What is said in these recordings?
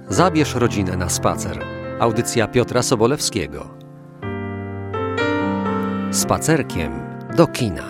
Zabierz rodzinę na spacer. Audycja Piotra Sobolewskiego. Spacerkiem do kina.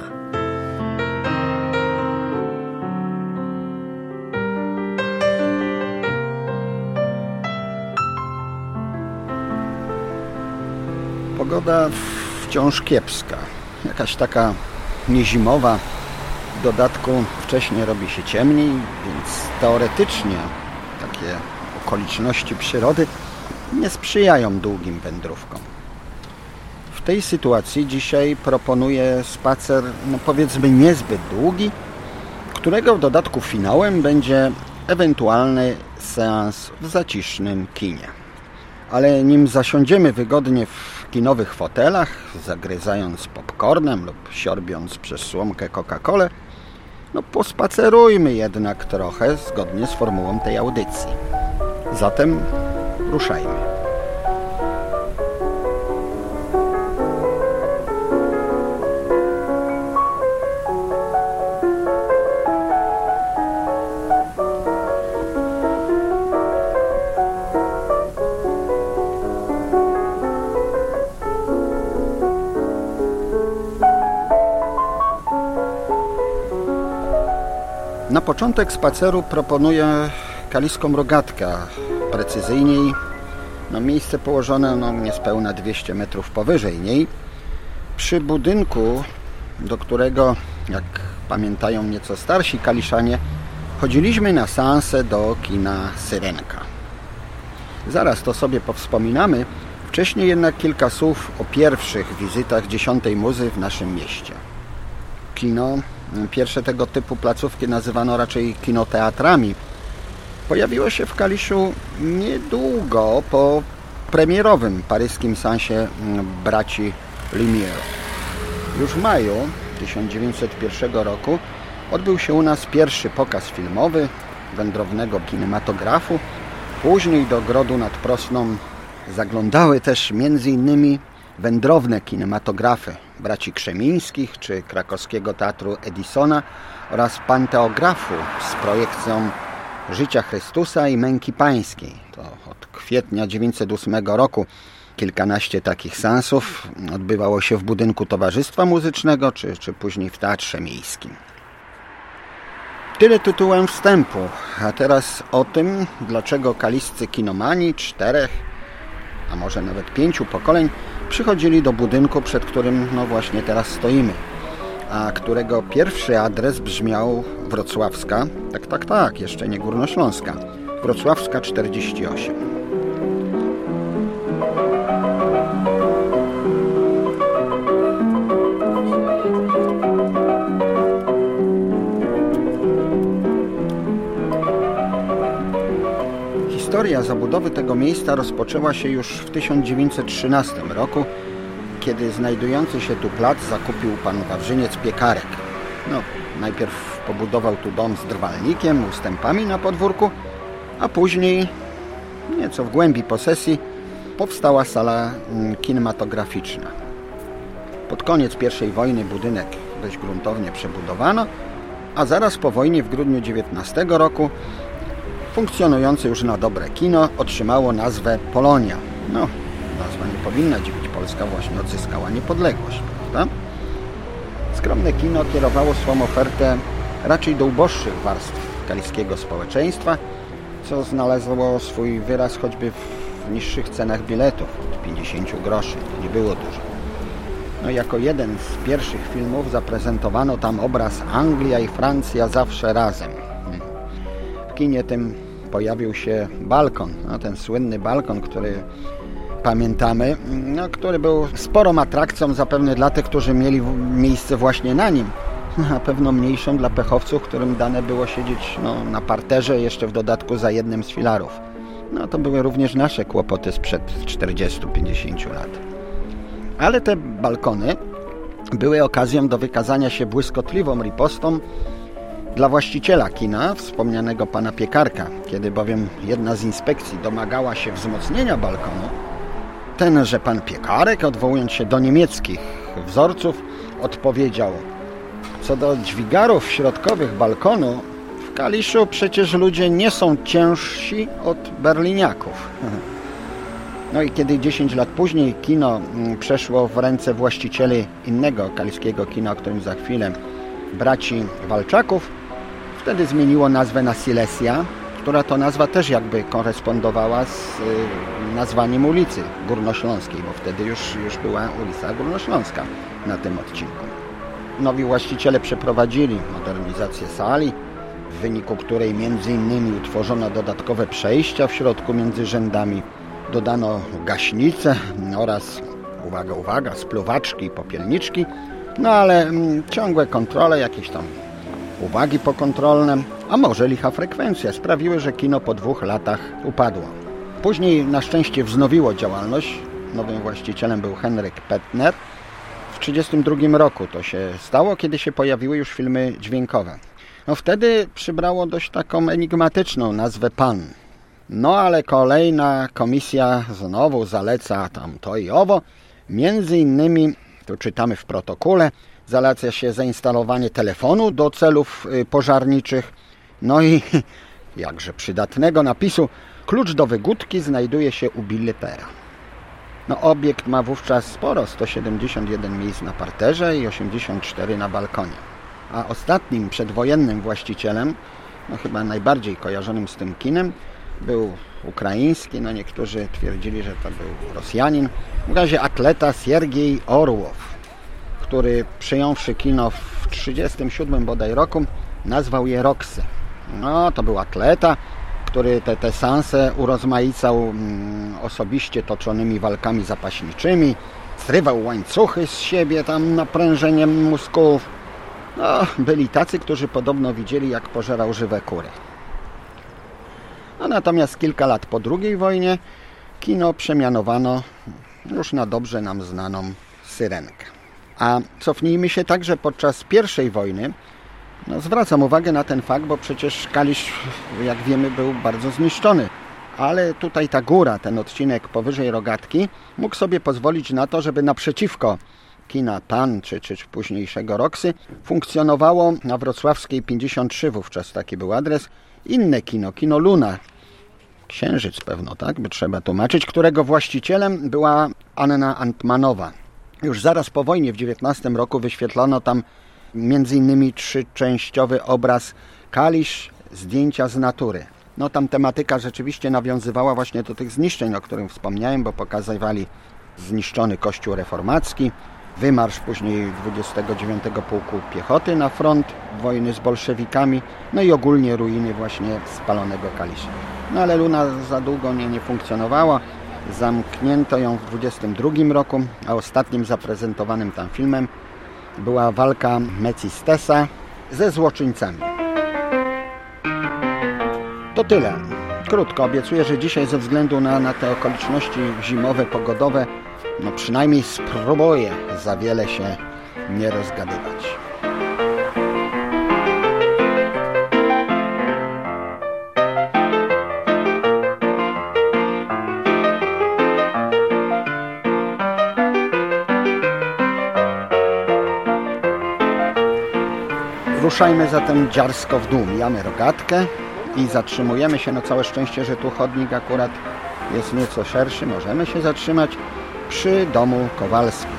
Pogoda wciąż kiepska. Jakaś taka niezimowa. W dodatku wcześniej robi się ciemniej, więc teoretycznie takie okoliczności przyrody nie sprzyjają długim wędrówkom. W tej sytuacji dzisiaj proponuję spacer, powiedzmy niezbyt długi, którego w dodatku finałem będzie ewentualny seans w zacisznym kinie. Ale nim zasiądziemy wygodnie w kinowych fotelach, zagryzając popcornem lub siorbiąc przez słomkę Coca-Colę, pospacerujmy jednak trochę zgodnie z formułą tej audycji. Zatem ruszajmy. Na początek spaceru proponuję Kaliską Rogatkę, precyzyjniej miejsce położone niespełna 200 metrów powyżej niej, przy budynku, do którego, jak pamiętają nieco starsi kaliszanie, chodziliśmy na seanse do kina Syrenka. Zaraz to sobie powspominamy, wcześniej jednak kilka słów o pierwszych wizytach 10. Muzy w naszym mieście. Kino, pierwsze tego typu placówki nazywano raczej kinoteatrami, pojawiło się w Kaliszu niedługo po premierowym paryskim seansie braci Lumière. Już w maju 1901 roku odbył się u nas pierwszy pokaz filmowy wędrownego kinematografu. Później do Grodu nad Prosną zaglądały też m.in. wędrowne kinematografy braci Krzemińskich czy krakowskiego Teatru Edisona oraz Panteografu z projekcją Życia Chrystusa i Męki Pańskiej. To od kwietnia 1908 roku kilkanaście takich seansów odbywało się w budynku Towarzystwa Muzycznego czy później w Teatrze Miejskim. Tyle tytułem wstępu, a teraz o tym, dlaczego kaliscy kinomani 4, a może nawet 5 pokoleń przychodzili do budynku, przed którym właśnie teraz stoimy, a którego pierwszy adres brzmiał Wrocławska, tak, jeszcze nie Górnośląska, Wrocławska 48. Historia zabudowy tego miejsca rozpoczęła się już w 1913 roku, kiedy znajdujący się tu plac zakupił pan Wawrzyniec Piekarek. Najpierw pobudował tu dom z drwalnikiem, ustępami na podwórku, a później, nieco w głębi posesji, powstała sala kinematograficzna. Pod koniec I wojny budynek dość gruntownie przebudowano, a zaraz po wojnie w grudniu 19 roku funkcjonujące już na dobre kino otrzymało nazwę Polonia. Nazwa nie powinna dziwić, Polska właśnie odzyskała niepodległość, prawda? Skromne kino kierowało swą ofertę raczej do uboższych warstw kaliskiego społeczeństwa, co znalazło swój wyraz choćby w niższych cenach biletów, od 50 groszy, to nie było dużo. Jako jeden z pierwszych filmów zaprezentowano tam obraz Anglia i Francja zawsze razem. W kinie tym pojawił się balkon, ten słynny balkon, który pamiętamy, który był sporą atrakcją zapewne dla tych, którzy mieli miejsce właśnie na nim, a pewno mniejszą dla pechowców, którym dane było siedzieć na parterze, jeszcze w dodatku za jednym z filarów. To były również nasze kłopoty sprzed 40-50 lat. Ale te balkony były okazją do wykazania się błyskotliwą ripostą dla właściciela kina, wspomnianego pana Piekarka. Kiedy bowiem jedna z inspekcji domagała się wzmocnienia balkonu, tenże pan Piekarek, odwołując się do niemieckich wzorców, odpowiedział: co do dźwigarów środkowych balkonu, w Kaliszu przecież ludzie nie są ciężsi od berliniaków. No i kiedy 10 lat później kino przeszło w ręce właścicieli innego kaliskiego kina, o którym za chwilę, braci Walczaków, wtedy zmieniło nazwę na Silesia, która to nazwa też jakby korespondowała z nazwaniem ulicy Górnośląskiej, bo wtedy już była ulica Górnośląska na tym odcinku. Nowi właściciele przeprowadzili modernizację sali, w wyniku której m.in. utworzono dodatkowe przejścia w środku między rzędami, dodano gaśnice oraz, uwaga, spluwaczki i popielniczki, no ale ciągłe kontrole, jakieś tam uwagi pokontrolne, a może licha frekwencja sprawiły, że kino po 2 latach upadło. Później na szczęście wznowiło działalność. Nowym właścicielem był Henryk Pettner. W 1932 roku to się stało, kiedy się pojawiły już filmy dźwiękowe. No wtedy przybrało dość taką enigmatyczną nazwę PAN. No ale kolejna komisja znowu zaleca tam to i owo. Między innymi, tu czytamy w protokole, zaleca się zainstalowanie telefonu do celów pożarniczych. No i jakże przydatnego napisu: klucz do wygódki znajduje się u biletera. No obiekt ma wówczas sporo, 171 miejsc na parterze i 84 na balkonie. A ostatnim przedwojennym właścicielem, no chyba najbardziej kojarzonym z tym kinem, był ukraiński, no niektórzy twierdzili, że to był Rosjanin, w razie atleta Siergiej Orłow, który przyjąwszy kino w 1937 bodaj roku, nazwał je Roxy. No to był atleta, który te seanse urozmaicał osobiście toczonymi walkami zapaśniczymi, zrywał łańcuchy z siebie tam naprężeniem mózgów. No, byli tacy, którzy podobno widzieli, jak pożerał żywe kury. No, natomiast kilka lat po II wojnie kino przemianowano już na dobrze nam znaną Syrenkę. A cofnijmy się także podczas I wojny. No, zwracam uwagę na ten fakt, bo przecież Kalisz, jak wiemy, był bardzo zniszczony. Ale tutaj ta góra, ten odcinek powyżej Rogatki, mógł sobie pozwolić na to, żeby naprzeciwko kina PAN czy późniejszego Roxy funkcjonowało na Wrocławskiej 53, wówczas taki był adres, inne kino Luna. Księżyc pewno, tak by trzeba tłumaczyć, którego właścicielem była Anna Antmanowa. Już zaraz po wojnie w 19 roku wyświetlono tam m.in. 3-częściowy obraz Kalisz, zdjęcia z natury. No tam tematyka rzeczywiście nawiązywała właśnie do tych zniszczeń, o których wspomniałem, bo pokazywali zniszczony kościół reformacki, wymarsz później 29 Pułku Piechoty na front wojny z bolszewikami, no i ogólnie ruiny właśnie spalonego Kalisza. No ale Luna za długo nie funkcjonowała, zamknięto ją w 22 roku, a ostatnim zaprezentowanym tam filmem była walka Mecistesa ze złoczyńcami. To tyle. Krótko, obiecuję, że dzisiaj ze względu na te okoliczności zimowe, pogodowe, no przynajmniej spróbuję za wiele się nie rozgadywać. Ruszajmy zatem dziarsko w dół, mijamy Rogatkę i zatrzymujemy się, no całe szczęście, że tu chodnik akurat jest nieco szerszy, możemy się zatrzymać przy domu Kowalskiego.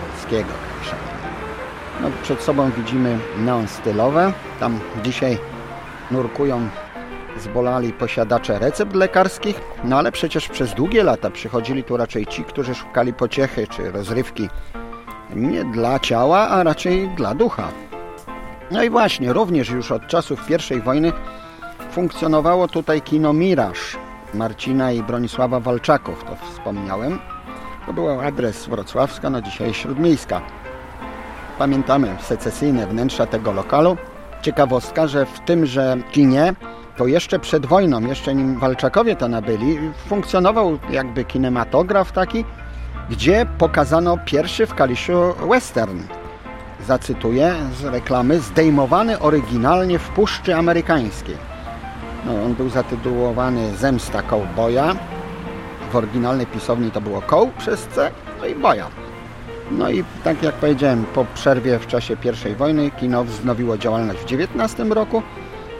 No, przed sobą widzimy neon stylowe, tam dzisiaj nurkują zbolali posiadacze recept lekarskich, no ale przecież przez długie lata przychodzili tu raczej ci, którzy szukali pociechy czy rozrywki nie dla ciała, a raczej dla ducha. No i właśnie, również już od czasów I wojny funkcjonowało tutaj kino Miraż Marcina i Bronisława Walczaków, to wspomniałem. To był adres Wrocławska, no dzisiaj Śródmiejska. Pamiętamy secesyjne wnętrza tego lokalu. Ciekawostka, że w tymże kinie, to jeszcze przed wojną, jeszcze nim Walczakowie to nabyli, funkcjonował jakby kinematograf taki, gdzie pokazano pierwszy w Kaliszu western. Zacytuję z reklamy: zdejmowany oryginalnie w Puszczy Amerykańskiej. No, on był zatytułowany Zemsta Cowboya. W oryginalnej pisowni to było koł przez C, no i boja. No i tak jak powiedziałem, po przerwie w czasie I wojny kino wznowiło działalność w 19 roku,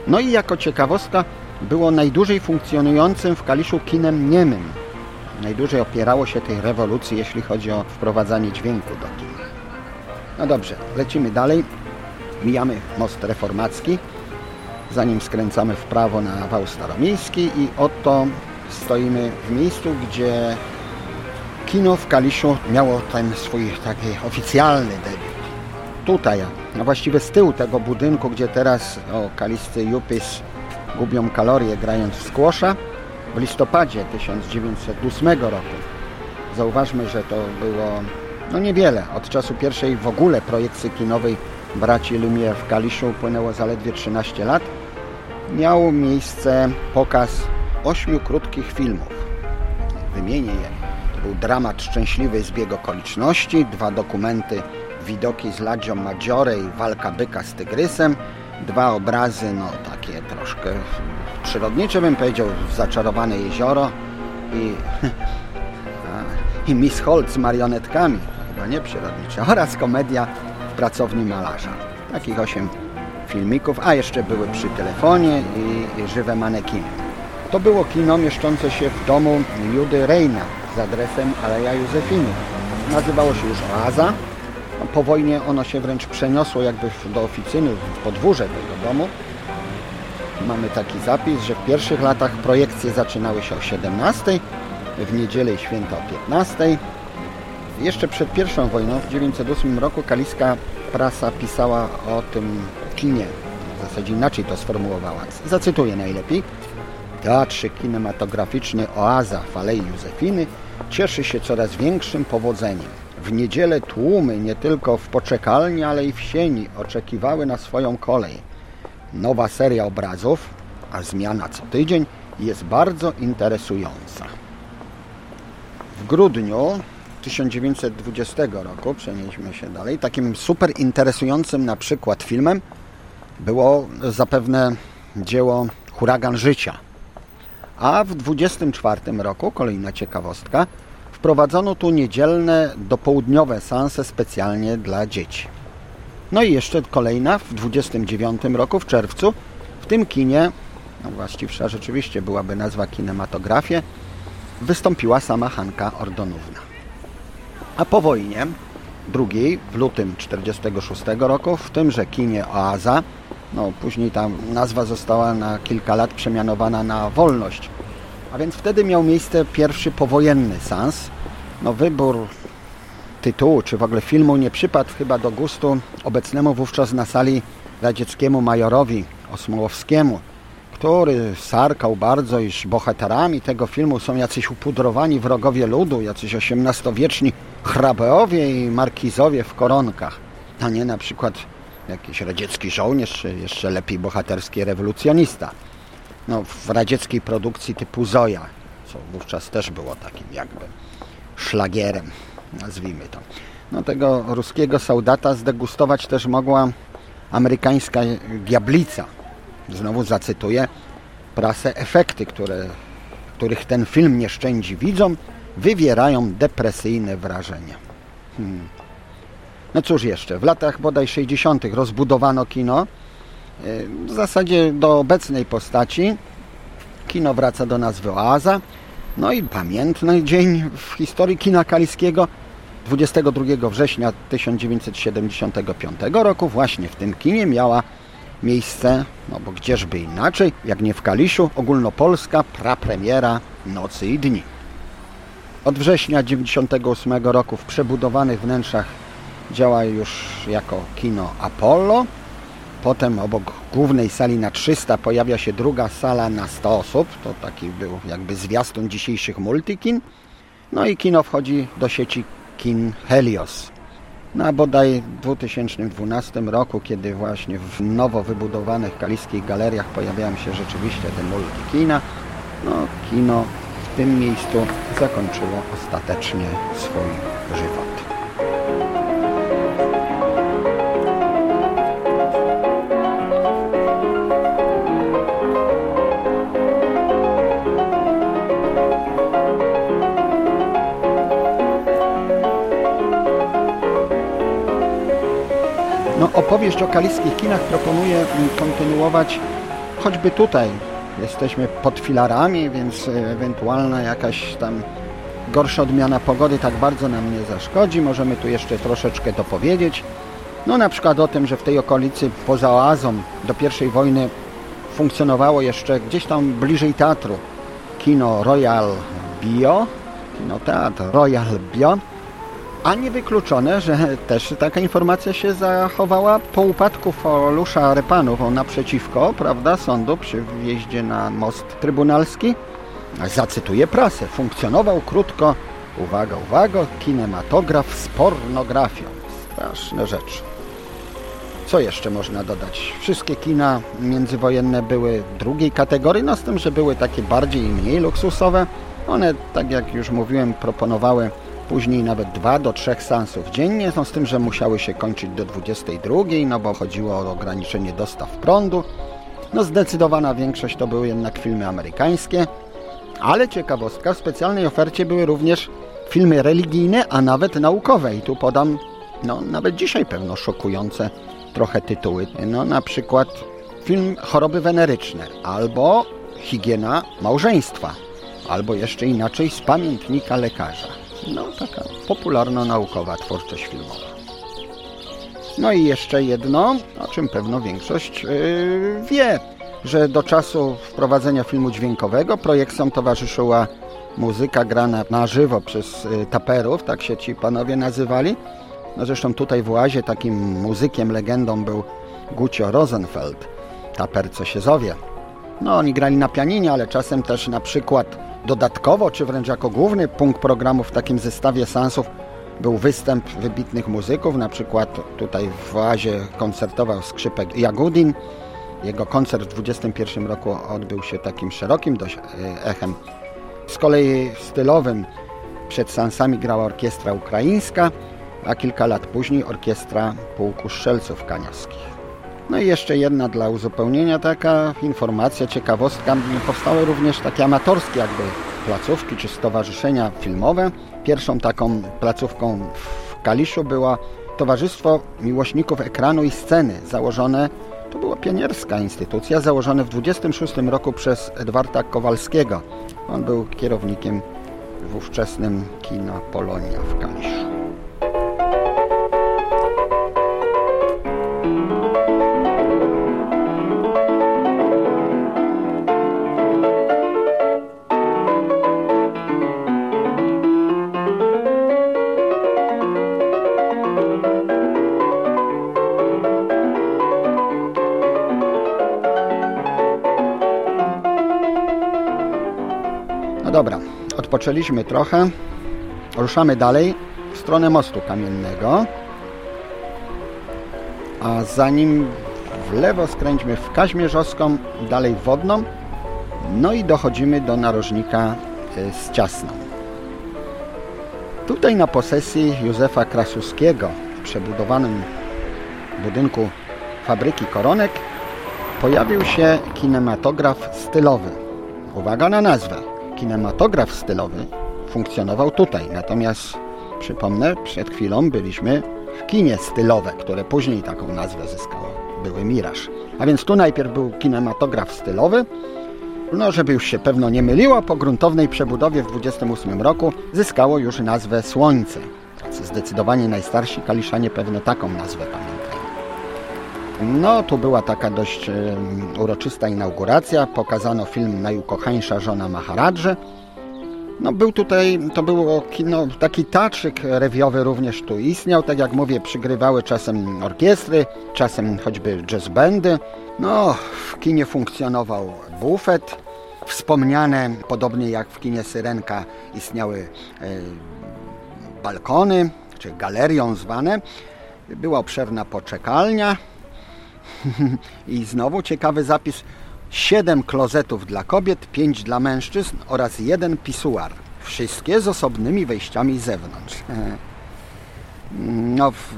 No i jako ciekawostka było najdłużej funkcjonującym w Kaliszu kinem niemym. Najdłużej opierało się tej rewolucji, jeśli chodzi o wprowadzanie dźwięku do kina. No dobrze, lecimy dalej. Mijamy most reformacki, zanim skręcamy w prawo na wał staromiejski i oto stoimy w miejscu, gdzie kino w Kaliszu miało ten swój taki oficjalny debiut. Tutaj, no właściwie z tyłu tego budynku, gdzie teraz kaliscy yuppies gubią kalorie grając w squasha, w listopadzie 1908 roku. Zauważmy, że to było niewiele. Od czasu pierwszej w ogóle projekcji kinowej braci Lumière w Kaliszu upłynęło zaledwie 13 lat. Miał miejsce pokaz 8 krótkich filmów. Wymienię je. To był dramat Szczęśliwy zbieg okoliczności, 2 dokumenty Widoki z Laggio Maggiore i Walka byka z tygrysem, 2 obrazy, takie troszkę przyrodnicze bym powiedział, Zaczarowane jezioro i Miss Holt z marionetkami, chyba nie przyrodnicze, oraz komedia W pracowni malarza. Takich 8 filmików, a jeszcze były Przy telefonie i Żywe manekiny. To było kino mieszczące się w domu Judy Reina z adresem Aleja Józefiny. Nazywało się już Oaza. Po wojnie ono się wręcz przeniosło jakby do oficyny, w podwórze tego domu. Mamy taki zapis, że w pierwszych latach projekcje zaczynały się o 17:00, w niedzielę i święta o 15:00. Jeszcze przed I wojną, w 1908 roku, kaliska prasa pisała o tym kinie. W zasadzie inaczej to sformułowała. Zacytuję najlepiej. Teatrzyk kinematograficzny Oaza w Alei Józefiny cieszy się coraz większym powodzeniem. W niedzielę tłumy nie tylko w poczekalni, ale i w sieni oczekiwały na swoją kolej. Nowa seria obrazów, a zmiana co tydzień, jest bardzo interesująca. W grudniu 1920 roku, przenieśmy się dalej, takim super interesującym na przykład filmem było zapewne dzieło Huragan życia. A w 1924 roku, kolejna ciekawostka, wprowadzono tu niedzielne dopołudniowe seanse specjalnie dla dzieci. No i jeszcze kolejna, w 1929 roku, w czerwcu, w tym kinie, właściwsza rzeczywiście byłaby nazwa kinematografie, wystąpiła sama Hanka Ordonówna. A po wojnie, drugiej, w lutym 1946 roku, w tymże kinie Oaza, później ta nazwa została na kilka lat przemianowana na Wolność. A więc wtedy miał miejsce pierwszy powojenny seans. Wybór tytułu, czy w ogóle filmu nie przypadł chyba do gustu obecnemu wówczas na sali radzieckiemu majorowi Osmołowskiemu, który sarkał bardzo, iż bohaterami tego filmu są jacyś upudrowani wrogowie ludu, jacyś XVIII-wieczni hrabeowie i markizowie w koronkach, a nie na przykład jakiś radziecki żołnierz, czy jeszcze lepiej bohaterski rewolucjonista. W radzieckiej produkcji typu Zoja, co wówczas też było takim jakby szlagierem, nazwijmy to. Tego ruskiego soldata zdegustować też mogła amerykańska diablica. Znowu zacytuję prasę. Efekty, których ten film nie szczędzi widzom, wywierają depresyjne wrażenie. Cóż jeszcze, w latach bodaj 60. rozbudowano kino, w zasadzie do obecnej postaci. Kino wraca do nazwy Oaza. I pamiętny dzień w historii kina kaliskiego, 22 września 1975 roku, właśnie w tym kinie miała miejsce, bo gdzieżby inaczej, jak nie w Kaliszu, ogólnopolska prapremiera Nocy i dni. Od września 1998 roku w przebudowanych wnętrzach działa już jako kino Apollo. Potem obok głównej sali na 300 pojawia się druga sala na 100 osób. To taki był jakby zwiastun dzisiejszych multikin. I kino wchodzi do sieci kin Helios. A bodaj w 2012 roku, kiedy właśnie w nowo wybudowanych kaliskich galeriach pojawiają się rzeczywiście te multikina, kino w tym miejscu zakończyło ostatecznie swój żywot. Opowieść o kaliskich kinach proponuję kontynuować choćby tutaj jesteśmy pod filarami, więc ewentualna jakaś tam gorsza odmiana pogody tak bardzo nam nie zaszkodzi. Możemy tu jeszcze troszeczkę dopowiedzieć. No na przykład o tym, że w tej okolicy poza oazą do I wojny funkcjonowało jeszcze gdzieś tam bliżej teatru kino Royal Bio, kinoteatr Royal Bio, a niewykluczone, że też taka informacja się zachowała po upadku Folusza Rypanów, on naprzeciwko, prawda, sądu przy wjeździe na most trybunalski. Zacytuję prasę. Funkcjonował krótko, uwaga, uwaga, kinematograf z pornografią. Straszne rzeczy. Co jeszcze można dodać? Wszystkie kina międzywojenne były drugiej kategorii, no z tym, że były takie bardziej i mniej luksusowe. One, tak jak już mówiłem, proponowały później nawet 2 do 3 seansów dziennie, no z tym, że musiały się kończyć do 22, no bo chodziło o ograniczenie dostaw prądu. No zdecydowana większość to były jednak filmy amerykańskie, ale ciekawostka, w specjalnej ofercie były również filmy religijne, a nawet naukowe. I tu podam, no nawet dzisiaj pewno szokujące trochę tytuły. No na przykład film Choroby weneryczne, albo Higiena małżeństwa, albo jeszcze inaczej Z pamiętnika lekarza. No taka popularno-naukowa twórczość filmowa. No i jeszcze jedno, o czym pewno większość wie, że do czasu wprowadzenia filmu dźwiękowego projektom towarzyszyła muzyka grana na żywo przez taperów, tak się ci panowie nazywali. No zresztą tutaj w oazie takim muzykiem, legendą był Gucio Rosenfeld, taper co się zowie. No oni grali na pianinie, ale czasem też na przykład dodatkowo, czy wręcz jako główny punkt programu w takim zestawie seansów był występ wybitnych muzyków. Na przykład tutaj w oazie koncertował skrzypek Jagudin. Jego koncert w 21 roku odbył się takim szerokim dość echem. Z kolei stylowym przed seansami grała orkiestra ukraińska, a kilka lat później orkiestra Pułku Strzelców Kaniowskich. No i jeszcze jedna dla uzupełnienia taka informacja, ciekawostka. Powstały również takie amatorskie jakby placówki czy stowarzyszenia filmowe. Pierwszą taką placówką w Kaliszu była Towarzystwo Miłośników Ekranu i Sceny, założone, to była pionierska instytucja, założone w 26 roku przez Edwarda Kowalskiego. On był kierownikiem w ówczesnym kina Polonia w Kaliszu. Dobra, odpoczęliśmy trochę, ruszamy dalej w stronę Mostu Kamiennego, a zanim w lewo skręćmy w Kaźmierzowską, dalej Wodną, no i dochodzimy do narożnika z Ciasną. Tutaj na posesji Józefa Krasuskiego w przebudowanym budynku fabryki Koronek pojawił się kinematograf stylowy. Uwaga na nazwę. Kinematograf stylowy funkcjonował tutaj, natomiast przypomnę, przed chwilą byliśmy w kinie stylowe, które później taką nazwę zyskało, były Miraż. A więc tu najpierw był kinematograf stylowy, no żeby już się pewno nie myliło, po gruntownej przebudowie w 28 roku zyskało już nazwę Słońce. Zdecydowanie najstarsi kaliszanie pewno taką nazwę pamiętają. No, tu była taka dość uroczysta inauguracja, pokazano film Najukochańsza żona Maharadży. No był tutaj, to było kino, taki teatrzyk rewiowy również tu istniał, tak jak mówię, przygrywały czasem orkiestry, czasem choćby jazz bandy. No, w kinie funkcjonował bufet, wspomniane, podobnie jak w kinie Syrenka, istniały balkony, czy galerią zwane. Była obszerna poczekalnia. I znowu ciekawy zapis. 7 klozetów dla kobiet, 5 dla mężczyzn oraz 1 pisuar. Wszystkie z osobnymi wejściami z zewnątrz. No, w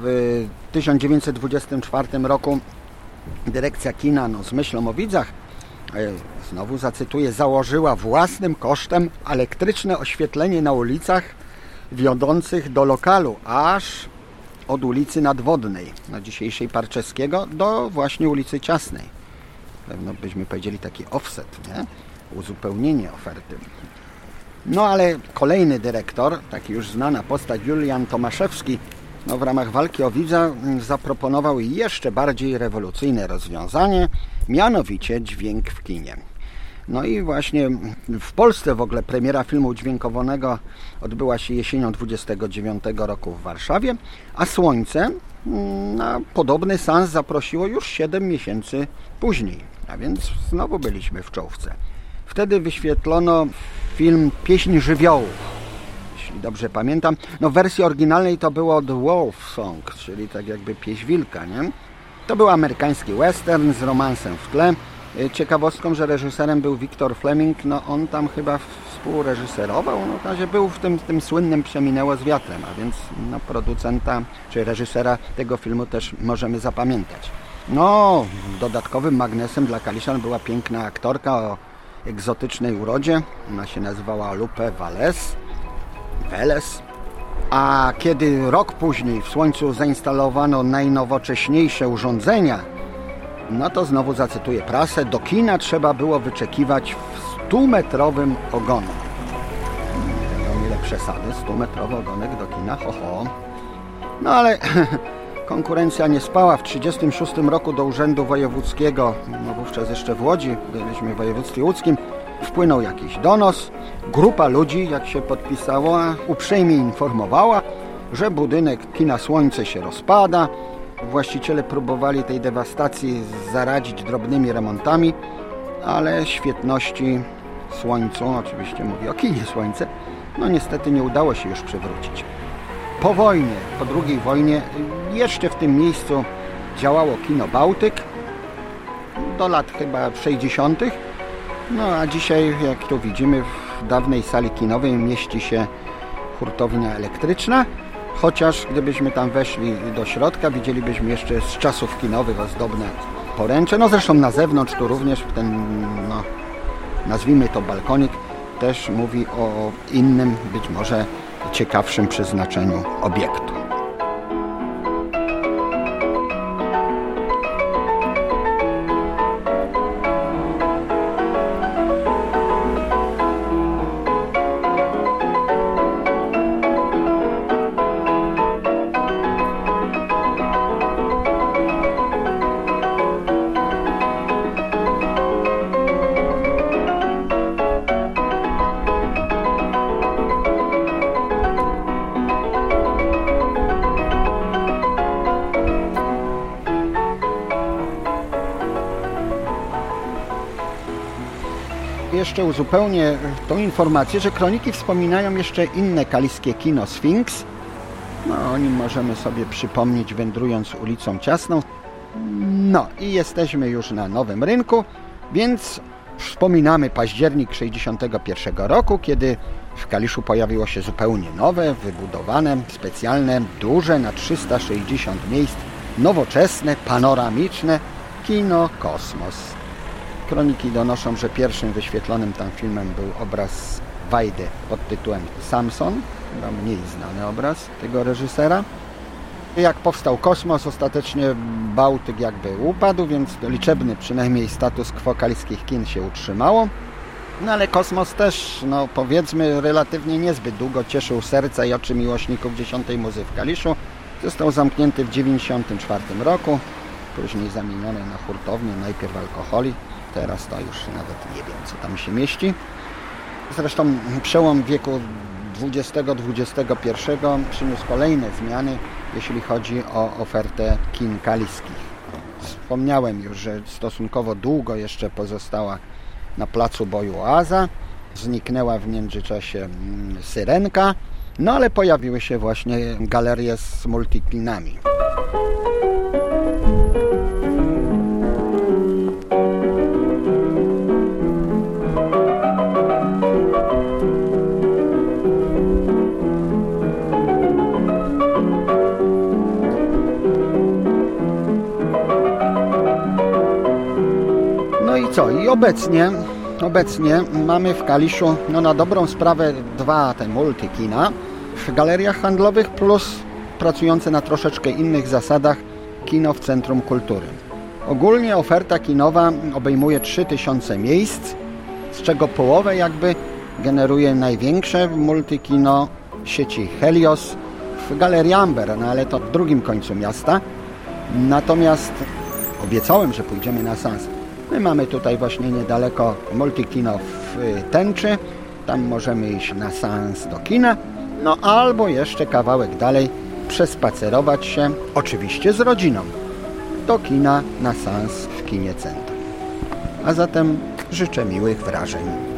1924 roku dyrekcja kina, no, z myślą o widzach, znowu zacytuję, założyła własnym kosztem elektryczne oświetlenie na ulicach wiodących do lokalu, aż od ulicy Nadwodnej, no dzisiejszej Parczeskiego, do właśnie ulicy Ciasnej. pewno byśmy powiedzieli taki offset, nie? Uzupełnienie oferty. No ale kolejny dyrektor, taki już znana postać, Julian Tomaszewski, w ramach walki o widza zaproponował jeszcze bardziej rewolucyjne rozwiązanie, mianowicie dźwięk w kinie. No i właśnie w Polsce w ogóle premiera filmu dźwiękowanego odbyła się jesienią 29 roku w Warszawie, a Słońce na podobny seans zaprosiło już 7 miesięcy później, a więc znowu byliśmy w czołówce. Wtedy wyświetlono film Pieśń żywiołów, jeśli dobrze pamiętam. No w wersji oryginalnej to było The Wolf Song, czyli tak jakby pieśń wilka, nie? To był amerykański western z romansem w tle. Ciekawostką, że reżyserem był Victor Fleming, no on tam chyba współreżyserował, no w razie był w tym słynnym Przeminęło z wiatrem, a więc no, producenta czy reżysera tego filmu też możemy zapamiętać. No, dodatkowym magnesem dla Kaliszan była piękna aktorka o egzotycznej urodzie, ona się nazywała Lupe Velez. A kiedy rok później w Słońcu zainstalowano najnowocześniejsze urządzenia, no to znowu zacytuję prasę, do kina trzeba było wyczekiwać w 100-metrowym ogonie. Nie wiadomo ile przesady, 100-metrowy ogonek do kina, No ale konkurencja nie spała. W 1936 roku do Urzędu Wojewódzkiego, no wówczas jeszcze w Łodzi, byliśmy w województwie łódzkim, wpłynął jakiś donos. Grupa ludzi, jak się podpisała, uprzejmie informowała, że budynek kina Słońce się rozpada. Właściciele próbowali tej dewastacji zaradzić drobnymi remontami, ale świetności Słońcu, oczywiście mówię o kinie Słońce, no niestety nie udało się już przywrócić. Po wojnie, po II wojnie, jeszcze w tym miejscu działało kino Bałtyk do lat chyba 60. No a dzisiaj, jak tu widzimy, w dawnej sali kinowej mieści się hurtownia elektryczna, chociaż gdybyśmy tam weszli do środka, widzielibyśmy jeszcze z czasów kinowych ozdobne poręcze. No zresztą na zewnątrz tu również ten, no nazwijmy to balkonik, też mówi o innym, być może ciekawszym przeznaczeniu obiektu. Jeszcze uzupełnię tą informację, że kroniki wspominają jeszcze inne kaliskie kino Sfinks. No, o nim możemy sobie przypomnieć, wędrując ulicą Ciasną. No i jesteśmy już na Nowym Rynku, więc wspominamy październik 1961 roku, kiedy w Kaliszu pojawiło się zupełnie nowe, wybudowane, specjalne, duże, na 360 miejsc, nowoczesne, panoramiczne kino Kosmos. Kroniki donoszą, że pierwszym wyświetlonym tam filmem był obraz Wajdy pod tytułem Samson, chyba mniej znany obraz tego reżysera. Jak powstał Kosmos, ostatecznie Bałtyk jakby upadł, więc liczebny przynajmniej status quo kaliskich kin się utrzymało. No ale Kosmos też, no powiedzmy, relatywnie niezbyt długo cieszył serca i oczy miłośników dziesiątej muzy w Kaliszu. Został zamknięty w 1994 roku, później zamieniony na hurtownię, najpierw alkoholi. Teraz to już nawet nie wiem, co tam się mieści. Zresztą przełom wieku XX-XXI przyniósł kolejne zmiany, jeśli chodzi o ofertę kin kaliskich. Wspomniałem już, że stosunkowo długo jeszcze pozostała na placu boju Oaza. Zniknęła w międzyczasie Syrenka, no ale pojawiły się właśnie galerie z multikinami. I obecnie mamy w Kaliszu na dobrą sprawę 2 te multikina w galeriach handlowych plus pracujące na troszeczkę innych zasadach kino w Centrum Kultury. Ogólnie oferta kinowa obejmuje 3000 miejsc, z czego połowę jakby generuje największe multikino sieci Helios w Galerii Amber, no ale to w drugim końcu miasta. Natomiast obiecałem, że pójdziemy na seans. My mamy tutaj właśnie niedaleko multikino w Tęczy. Tam możemy iść na seans do kina, no albo jeszcze kawałek dalej przespacerować się, oczywiście z rodziną, do kina na seans w kinie Centrum. A zatem życzę miłych wrażeń.